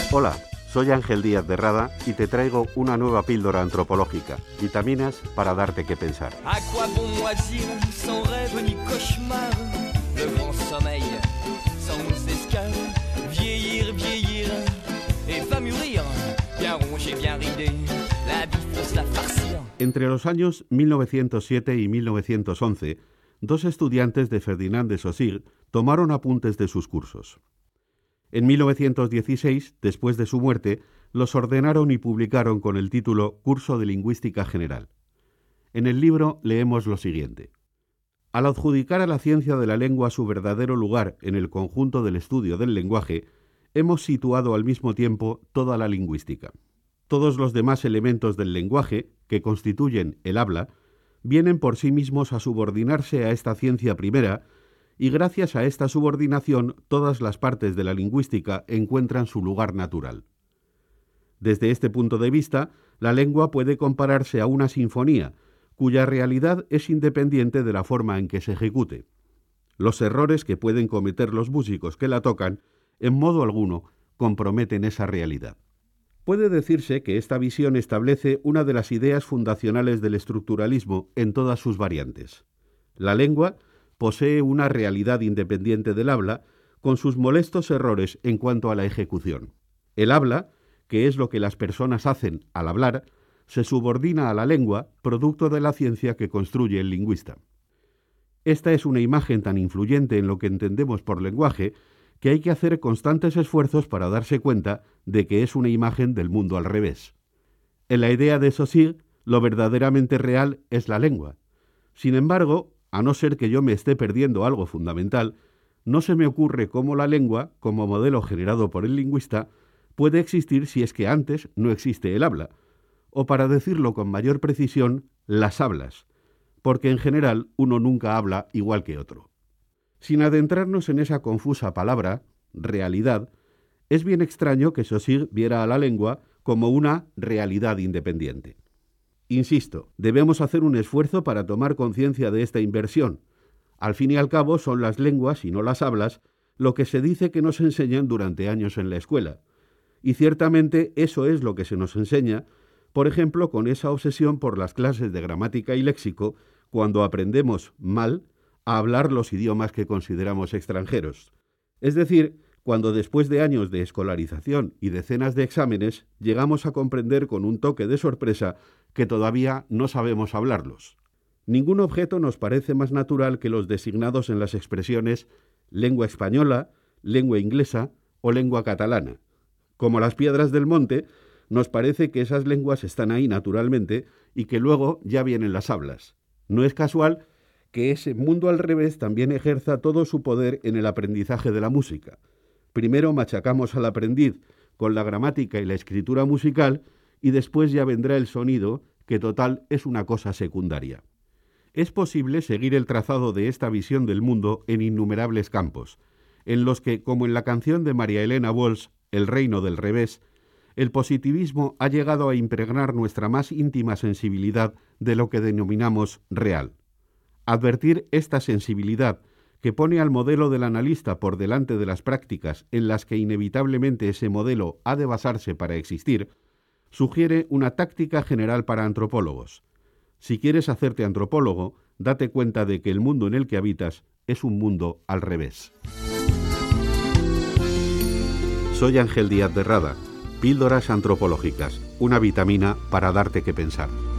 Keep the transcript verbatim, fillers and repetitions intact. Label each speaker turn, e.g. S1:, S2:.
S1: Hola, soy Ángel Díaz de Rada y te traigo una nueva píldora antropológica, vitaminas para darte que pensar.
S2: À quoi bon moisir, sans rêve ni cauchemar, le grand sommeil, sans nous escale, vieillir, vieillir, et va mûrir, bien rongé, bien ridé, la vie faut se la farcir.
S1: Entre los años mil novecientos siete y mil novecientos once, dos estudiantes de Ferdinand de Saussure tomaron apuntes de sus cursos. En mil novecientos dieciséis, después de su muerte, los ordenaron y publicaron con el título Curso de Lingüística General. En el libro leemos lo siguiente. Al adjudicar a la ciencia de la lengua su verdadero lugar en el conjunto del estudio del lenguaje, hemos situado al mismo tiempo toda la lingüística. Todos los demás elementos del lenguaje, que constituyen el habla, vienen por sí mismos a subordinarse a esta ciencia primera, y gracias a esta subordinación todas las partes de la lingüística encuentran su lugar natural. Desde este punto de vista, la lengua puede compararse a una sinfonía, cuya realidad es independiente de la forma en que se ejecute. Los errores que pueden cometer los músicos que la tocan, en modo alguno, comprometen esa realidad. Puede decirse que esta visión establece una de las ideas fundacionales del estructuralismo en todas sus variantes. La lengua posee una realidad independiente del habla, con sus molestos errores en cuanto a la ejecución. El habla, que es lo que las personas hacen al hablar, se subordina a la lengua, producto de la ciencia que construye el lingüista. Esta es una imagen tan influyente en lo que entendemos por lenguaje que hay que hacer constantes esfuerzos para darse cuenta de que es una imagen del mundo al revés. En la idea de Saussure, lo verdaderamente real es la lengua. Sin embargo, a no ser que yo me esté perdiendo algo fundamental, no se me ocurre cómo la lengua, como modelo generado por el lingüista, puede existir si es que antes no existe el habla, o para decirlo con mayor precisión, las hablas, porque en general uno nunca habla igual que otro. Sin adentrarnos en esa confusa palabra, realidad, es bien extraño que Saussure viera a la lengua como una realidad independiente. Insisto, debemos hacer un esfuerzo para tomar conciencia de esta inversión. Al fin y al cabo son las lenguas, y no las hablas, lo que se dice que nos enseñan durante años en la escuela. Y ciertamente eso es lo que se nos enseña, por ejemplo, con esa obsesión por las clases de gramática y léxico, cuando aprendemos mal a hablar los idiomas que consideramos extranjeros. Es decir, cuando después de años de escolarización y decenas de exámenes, llegamos a comprender con un toque de sorpresa que todavía no sabemos hablarlos. Ningún objeto nos parece más natural que los designados en las expresiones lengua española, lengua inglesa o lengua catalana. Como las piedras del monte, nos parece que esas lenguas están ahí naturalmente y que luego ya vienen las hablas. No es casual que ese mundo al revés también ejerza todo su poder en el aprendizaje de la música. Primero machacamos al aprendiz con la gramática y la escritura musical y después ya vendrá el sonido, que total es una cosa secundaria. Es posible seguir el trazado de esta visión del mundo en innumerables campos, en los que, como en la canción de María Elena Walsh, El reino del revés, el positivismo ha llegado a impregnar nuestra más íntima sensibilidad de lo que denominamos real. Advertir esta sensibilidad, que pone al modelo del analista por delante de las prácticas en las que inevitablemente ese modelo ha de basarse para existir, sugiere una táctica general para antropólogos. Si quieres hacerte antropólogo, date cuenta de que el mundo en el que habitas es un mundo al revés. Soy Ángel Díaz de Rada. Píldoras antropológicas, una vitamina para darte que pensar.